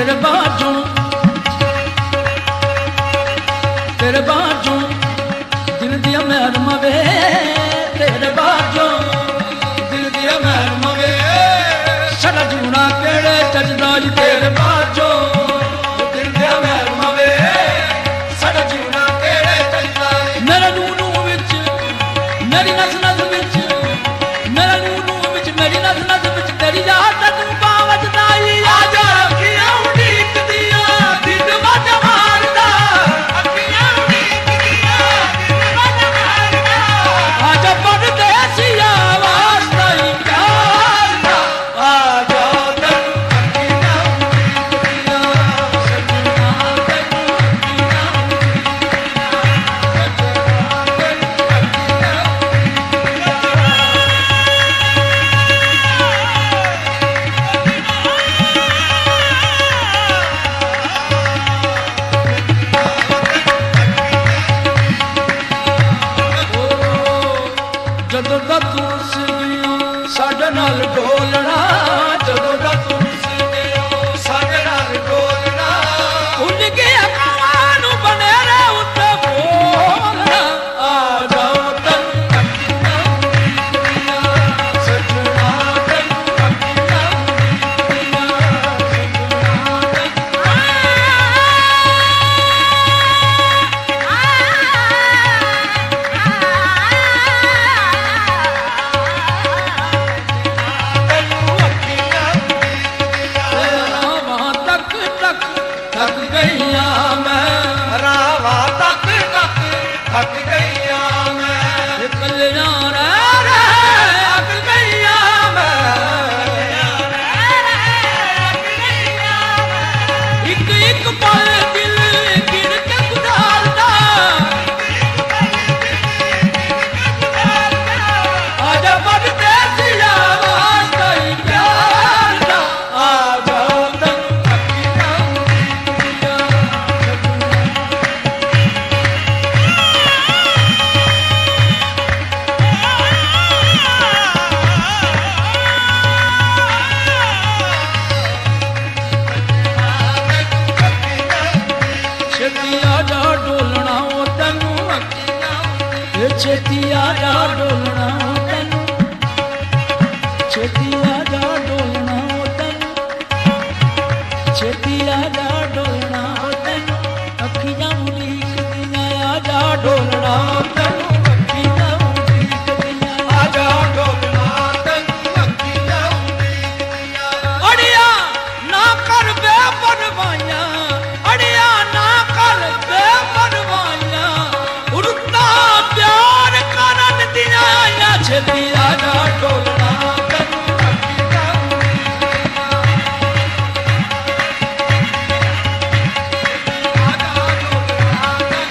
तेरे बाजों दिल दिया महरम वे तेरे बाजों दिल दिया महरम वे साडा जूना केड़े चजदा जी तेरे बाजों दिल दिया महरम वे साडा जूना केड़े चजदा मेरे नूनू विच मेरी नस नस विच मेरे नूनू विच मेरी नस नस विच तेरी याद तू बावजदाई आ जा अखियां उड़ीक दिया दिन वज मारदा अखियां उड़ीक दिया दिन वज मारदा आ जा परदेसिया वास्ता ही प्यार दा आ जा तैनू अखियां उड़ीक दिया सजना तैनू अखियां उड़ीक ਜਦੋਂ ਦਾ ਤੂੰ ਸੀਓ ਸਾਡੇ ਨਾਲ ਢੋਲਣਾ ਜਦੋਂ ਦਾ ਤੂੰ ਸੀਓ ਸਾਡੇ ਨਾਲ ਢੋਲਣਾ ਭੁੱਲ ਗਿਆ ਕਾਵਾਂ ਨੂੰ ਬਨੇਰੇ ਉੱਤੇ ਬੋਲਣਾ ਆ ਜਾਓ ਤੈਨੂੰ ਅੱਖੀਆਂ ਉਡੀਕਦੀਆਂ ਸਜਣਾ ਤੈਨੂੰ ਅੱਖੀਆਂ ਉਡੀਕਦੀਆਂ ਰਾਵਾਂ ਤੱਕ ਤੱਕ ਥੱਕ ਗਈਆਂ ਮੈਂ ਰਾਵਾਂ ਤੱਕ ਤੱਕ ਥੱਕ ਗਈਆਂ ਮੈਂ ਇਕੱਲਿਆਂ ਰਹਿ ਰਹਿ ਅੱਕ ਗਈਆਂ ਮੈਂ ਇੱਕ ਇੱਕ ਪਲ ਦਿਲ ਗਿਣ ਕੇ ਗੁਜ਼ਾਰਦਾ ਆ ਜਾ ਪਰਦੇਸੀਆ ਵਾਸਤਾ ਹੀ ਪਿਆਰ ਦਾ ਆ ਜਾ ਤੈਨੂੰ ਅੱਖੀਆਂ ਉਡੀਕਦੀਆਂ ਛੇਤੀ ਆ ਜਾ ਡੋਲਣਾ ਉਹ ਤੈਨੂੰ ਅੱਖੀਆਂ ਇਹ ਛੇਤੀ ਆ ਜਾ ਡੋਲਣਾ ਉਹ ਤੈਨੂੰ ਛੇਤੀ ਆ ਜਾ ਡੋਲਣਾ ਉਹ ਤੈਨੂੰ ਛੇਤੀ ਆ ਜਾ ਡੋਲਣਾ ਉਹ ਤੈਨੂੰ ਅੱਖੀਆਂ ਉਡੀਕਦੀਆਂ ਆ ਜਾ ਡੋਲਣਾ ਉਹ ਤੈਨੂੰ ਅੱਖੀਆਂ ਉਡੀਕਦੀਆਂ ਆ ਜਾ ਡੋਲਣਾ ਤੈਨੂੰ ਅੱਖੀਆਂ ਉਡੀਕਦੀਆਂ ਅੜਿਆ ਨਾ ਕਰ ਬੇਪਰਵਾਹੀਆਂ ਅੜਿਆ ਨਾ ਕਰ ਬੇਪਰਵਾਹੀਆਂ ਉੜਤਾ ਪਿਆਰ ਕਰਨ ਦੀਆਂ ਆਈਆਂ ਛੇਤੀ ਆ ਜਾ ਡੋਲਣਾ ਤੈਨੂੰ ਅੱਖੀਆਂ ਉਡੀਕਦੀਆਂ ਆ ਜਾ ਡੋਲਣਾ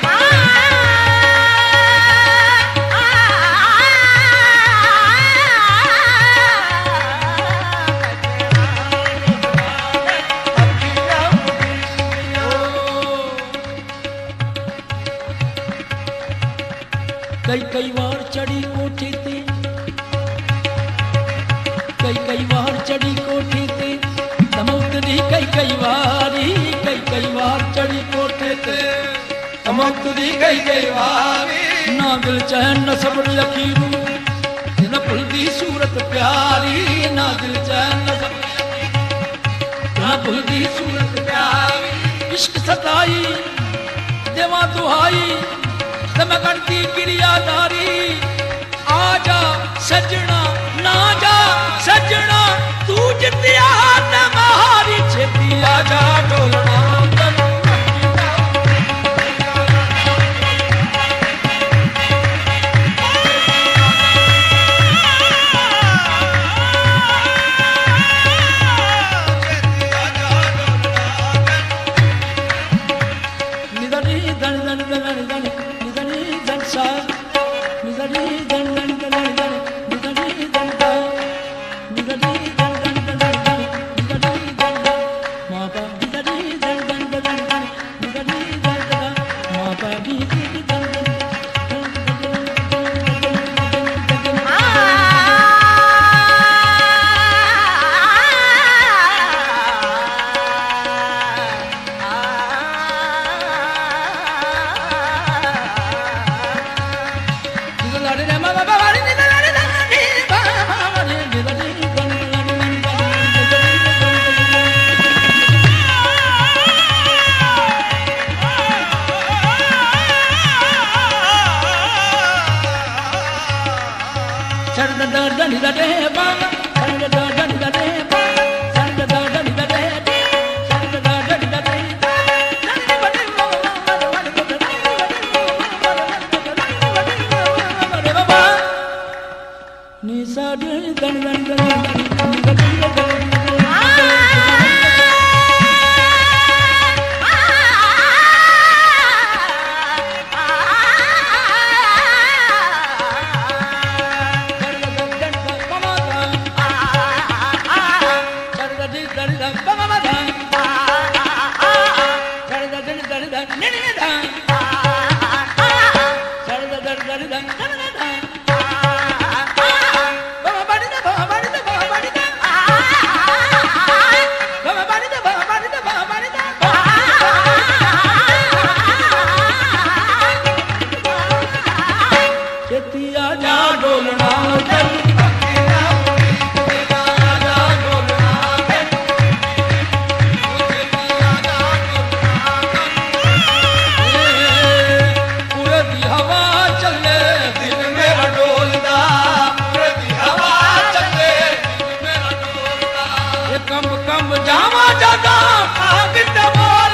ਕਈ ਵਾਰ ਚੜੀ ਕੋਠੀ ਤੇ ਕਈ ਵਾਰ ਚੜੀ ਕੋਠੀ ਤੇ ਤਮੁਕਦੀ ਕਈ ਵਾਰ ਚੜੀ ਕੋਠੀ ਤੇ ਤਮੁਕਦੀ ਕਈ ਵਾਰੀ ਨਾ ਦਿਲ ਚੈਨ ਨਾ ਸਬਰ ਯਕੀਨ ਨਾ ਭੁੱਲਦੀ ਸੂਰਤ ਪਿਆਰੀ ਨਾ ਦਿਲ ਚੈਨ ਨਾ ਸਬਰ ਨਾ ਭੁੱਲਦੀ ਸੂਰਤ ਪਿਆਰੀ ਇਸ਼ਕ ਸਤਾਈ ਦੇਵਾਂ ਦੁਹਾਈ ਤੇ ਮੈਂ ਕਰਦੀ ਕਿਰਿਆਦਾਰੀ ਆ ਜਾ ਸਜਣਾ ਨਾ ਜਾ ਸਜਣਾ ਤੂੰ ਜਿੱਤਿਆ ਤੇ ਮੈਂ ਹਾਰੀ ਛੇਤੀ ਆ ਜਾ ਡੋਲਣਾ ਤੈਨੂੰ Nidani ਕੰਬ ਕੰਬ ਜਾਵਾਂ ਜਗਾ ਆਗ ਤਬਾ